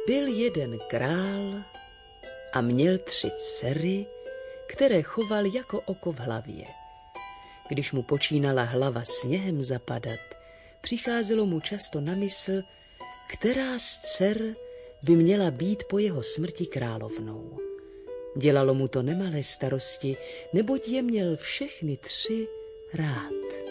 Byl jeden král a měl 3 dcery, které choval jako oko v hlavě. Když mu počínala hlava sněhem zapadat, přicházelo mu často na mysl, která z dcer by měla být po jeho smrti královnou. Dělalo mu to nemalé starosti, neboť je měl všechny 3 rád.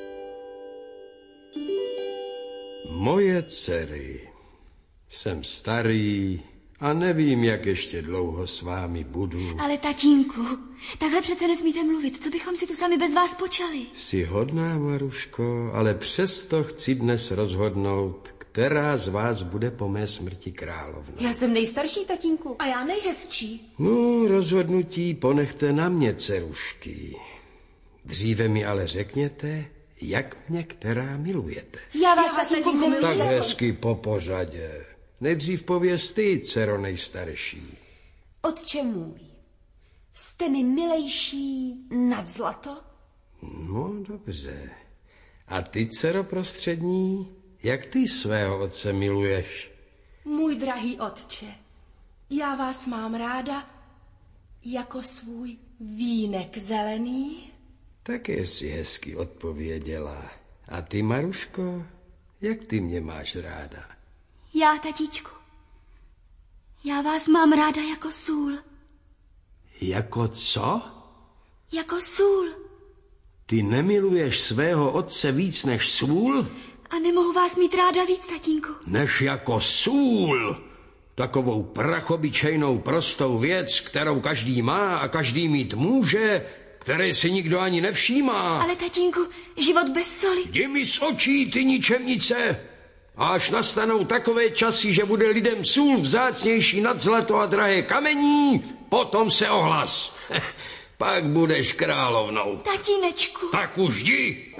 Moje dcery, jsem starý a nevím, jak ještě dlouho s vámi budu. Ale tatínku, takhle přece nesmíte mluvit. Co bychom si tu sami bez vás počali? Jsi hodná, Maruško, ale přesto chci dnes rozhodnout, která z vás bude po mé smrti královna. Já jsem nejstarší, tatínku. A já nejhezčí. No, rozhodnutí ponechte na mě, dcerušky. Dříve mi ale řekněte, jak mě která milujete. Já vás, tatínku, miluji. Tak hezky po pořadě. Nejdřív pověz ty, dcero nejstarší. Otče můj, jste mi milejší nad zlato? No, dobře. A ty, dcero prostřední, jak ty svého otce miluješ? Můj drahý otče, já vás mám ráda jako svůj vínek zelený. Také si hezky odpověděla. A ty, Maruško, jak ty mě máš ráda? Já, tatíčku, já vás mám ráda jako sůl. Jako co? Jako sůl. Ty nemiluješ svého otce víc než sůl? A nemohu vás mít ráda víc, tatínku. Než jako sůl. Takovou prachobyčejnou prostou věc, kterou každý má a každý mít může, které si nikdo ani nevšímá. Ale tatínku, život bez soli. Jdi mi z očí, ty ničemnice. A až nastanou takové časy, že bude lidem sůl vzácnější nad zlato a drahé kamení, potom se ohlas. Pak budeš královnou. Tatínečku. Tak už jdi.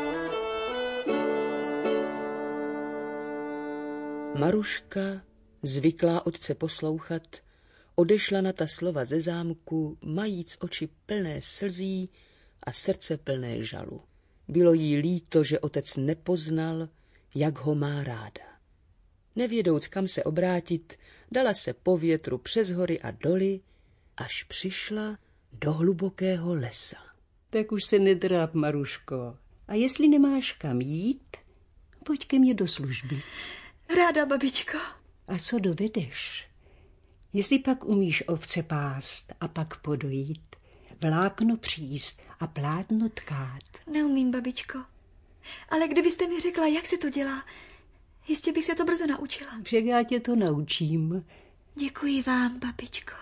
Maruška, zvyklá otce poslouchat, odešla na ta slova ze zámku, majíc oči plné slzí a srdce plné žalu. Bylo jí líto, že otec nepoznal, jak ho má ráda. Nevědouc, kam se obrátit, dala se po větru přes hory a doly, až přišla do hlubokého lesa. Tak už se nedráp, Maruško. A jestli nemáš kam jít, pojď ke mně do služby. Ráda, babičko. A co dovedeš? Jestli pak umíš ovce pást a pak podojít, vlákno příst a plátno tkát. Neumím, babičko. Ale kdybyste mi řekla, jak se to dělá, jistě bych se to brzo naučila. Však já tě to naučím. Děkuji vám, babičko.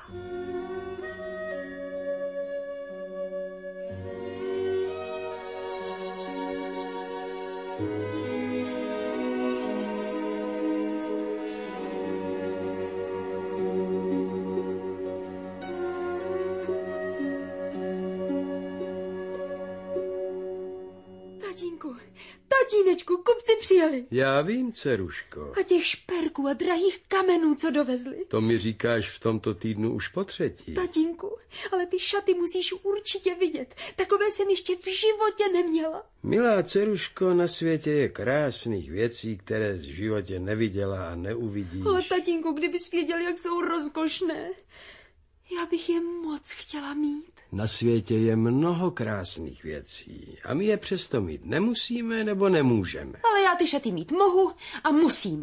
Tatínečku, kupci přijeli. Já vím, dceruško. A těch šperků a drahých kamenů, co dovezli. To mi říkáš v tomto týdnu už po 3. Tatínku, ale ty šaty musíš určitě vidět. Takové jsem ještě v životě neměla. Milá dceruško, na světě je krásných věcí, které v životě neviděla a neuvidíš. Ale tatínku, kdybys věděl, jak jsou rozkošné. Já bych je moc chtěla mít. Na světě je mnoho krásných věcí a my je přesto mít nemusíme nebo nemůžeme. Ale já ty šaty mít mohu a musím.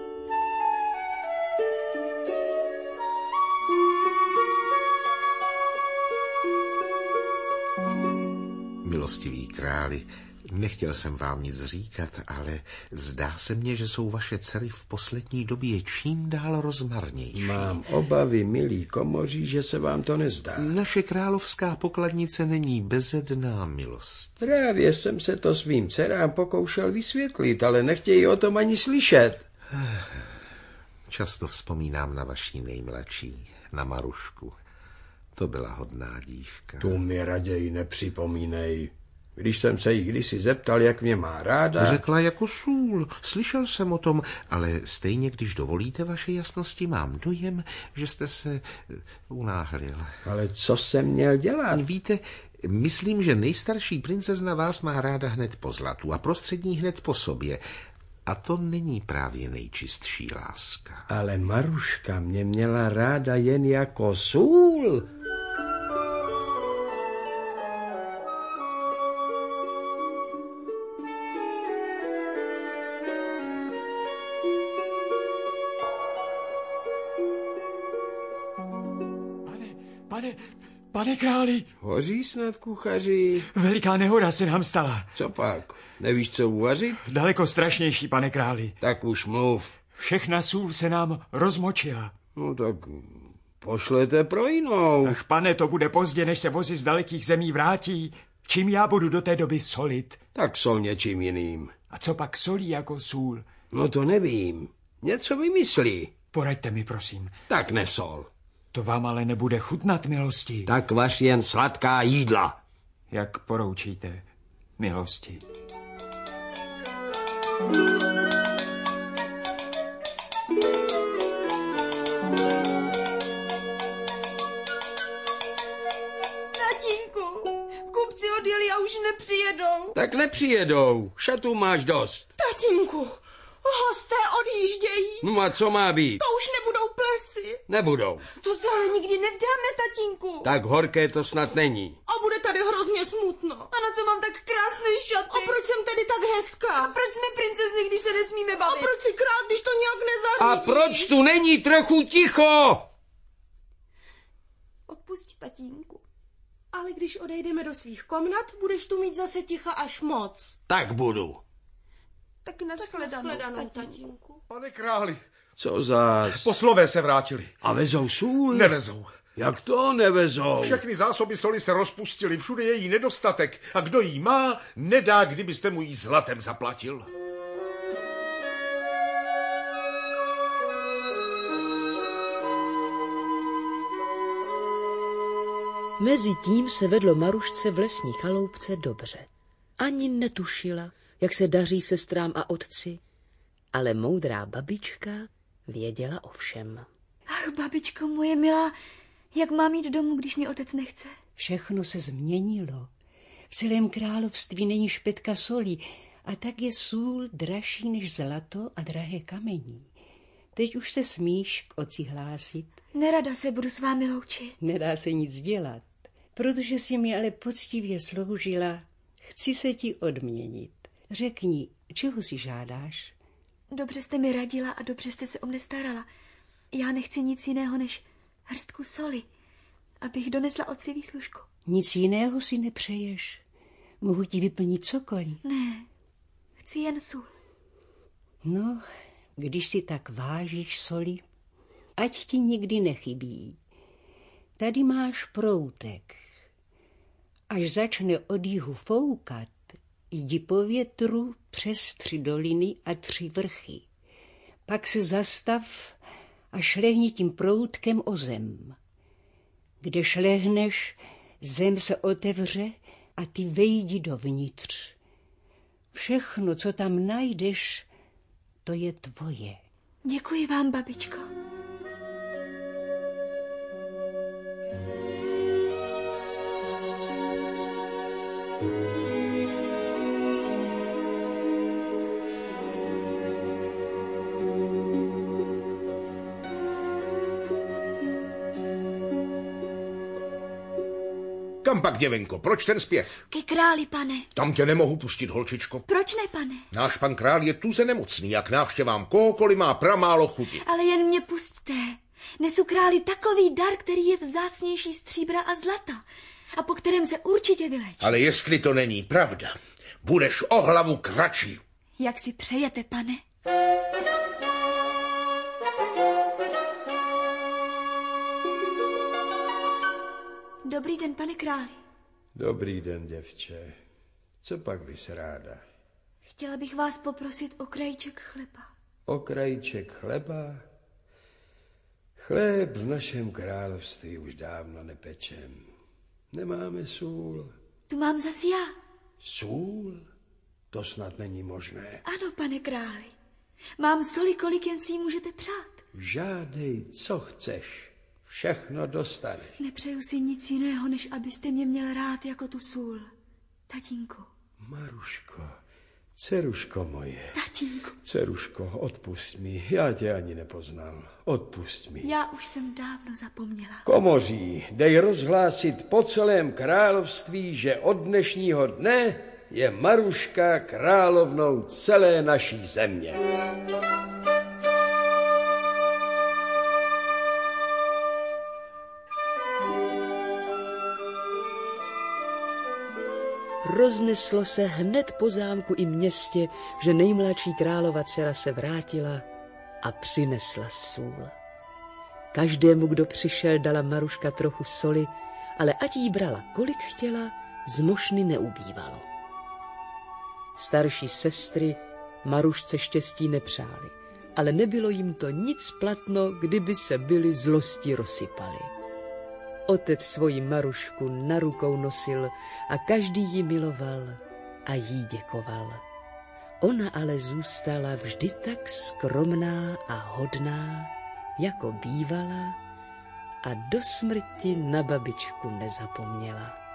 Milostivý králi, nechtěl jsem vám nic říkat, ale zdá se mně, že jsou vaše dcery v poslední době čím dál rozmarnější. Mám obavy, milí komoří, že se vám to nezdá. Naše královská pokladnice není bezedná milost. Právě jsem se to svým dcerám pokoušel vysvětlit, ale nechtějí o tom ani slyšet. Často vzpomínám na vaší nejmladší, na Marušku. To byla hodná dívka. Tu mi raději nepřipomínej. Když jsem se jí kdysi zeptal, jak mě má ráda... Řekla jako sůl, slyšel jsem o tom, ale stejně, když dovolíte vaše jasnosti, mám dojem, že jste se unáhlil. Ale co jsem měl dělat? Víte, myslím, že nejstarší princezna vás má ráda hned po zlatu a prostřední hned po sobě. A to není právě nejčistší láska. Ale Maruška mě měla ráda jen jako sůl. Pane králi. Hoří snad, kuchaři? Veliká nehoda se nám stala. Co pak? Nevíš, co uvařit? Daleko strašnější, pane králi. Tak už mluv. Všechna sůl se nám rozmočila. No tak pošlete pro jinou. Ach, pane, to bude pozdě, než se vozy z dalekých zemí vrátí. Čím já budu do té doby solit? Tak sol něčím jiným. A co pak solí jako sůl? No to nevím. Něco vymyslí. Poraďte mi, prosím. Tak nesol. To vám ale nebude chutnat, milosti. Tak vaš jen sladká jídla. Jak poroučíte, milosti. Tatínku, kupci odjeli a už nepřijedou. Tak nepřijedou. Šatů máš dost. Tatínku, hosté odjíždějí. No a co má být? To už nebudou plesy. Nebudou. To se ale nikdy nevdáme, tatínku. Tak horké to snad není. A bude tady hrozně smutno. A na co mám tak krásné šaty? A proč jsem tady tak hezká? A proč jsme princezny, když se nesmíme bavit? A proč si král, když to nějak nezařídíš? A proč tu není trochu ticho? Odpusť, tatínku. Ale když odejdeme do svých komnat, budeš tu mít zase ticha až moc. Tak budu. Tak nashledanou, tatínku. Pane králi. Co zás? Poslové se vrátili. A vezou sůl? Nevezou. Jak to nevezou? Všechny zásoby soli se rozpustily, všude je jí nedostatek. A kdo jí má, nedá, kdybyste mu jí zlatem zaplatil. Mezitím se vedlo Marušce v lesní chaloupce dobře. Ani netušila, jak se daří sestrám a otci, ale moudrá babička věděla o všem. Ach, babičko moje milá, jak mám jít domů, když mě otec nechce? Všechno se změnilo. V celém království není špetka soli a tak je sůl dražší než zlato a drahé kamení. Teď už se smíš k otci hlásit. Nerada se budu s vámi loučit. Nedá se nic dělat, protože jsi mi ale poctivě sloužila. Chci se ti odměnit. Řekni, čeho si žádáš? Dobře jste mi radila a dobře jste se o mne starala. Já nechci nic jiného než hrstku soli, abych donesla otci výslužku. Nic jiného si nepřeješ? Mohu ti vyplnit cokoliv? Ne, chci jen sůl. No, když si tak vážíš soli, ať ti nikdy nechybí. Tady máš proutek. Až začne od jihu foukat, jdi po větru přes 3 doliny a 3 vrchy. Pak se zastav a šlehni tím proutkem o zem. Kde šlehneš, zem se otevře a ty vejdi dovnitř. Všechno, co tam najdeš, to je tvoje. Děkuji vám, babičko. Kam pak, děvenko, proč ten spěch? Ke králi, pane. Tam tě nemohu pustit, holčičko. Proč ne, pane? Náš pan král je tuze nemocný, jak návštěvám kohokoliv má pramálo chuti. Ale jen mě pusťte. Nesu králi takový dar, který je vzácnější stříbra a zlata a po kterém se určitě vylečí. Ale jestli to není pravda, budeš o hlavu kratší. Jak si přejete, pane? Dobrý den, pane králi. Dobrý den, děvče. Co pak bys ráda? Chtěla bych vás poprosit o krajíček chleba. O krajíček chleba? Chléb v našem království už dávno nepečem. Nemáme sůl. Tu mám zas já. Sůl? To snad není možné. Ano, pane králi. Mám soli, kolik jen si ji můžete přát. Žádej, co chceš. Všechno dostaneš. Nepřeju si nic jiného, než abyste mě měl rád jako tu sůl. Tatínku. Maruško, dceruško moje. Tatínku. Tatínku. Dceruško, odpusť mi, já tě ani nepoznal. Odpusť mi. Já už jsem dávno zapomněla. Komoří, dej rozhlásit po celém království, že od dnešního dne je Maruška královnou celé naší země. Rozneslo se hned po zámku i městě, že nejmladší králova dcera se vrátila a přinesla sůl. Každému, kdo přišel, dala Maruška trochu soli, ale ať jí brala kolik chtěla, z mošny neubývalo. Starší sestry Marušce štěstí nepřáli, ale nebylo jim to nic platno, kdyby se byly zlosti rozsypaly. Otec svoji Marušku na rukou nosil a každý ji miloval a jí děkoval. Ona ale zůstala vždy tak skromná a hodná, jako bývala, a do smrti na babičku nezapomněla.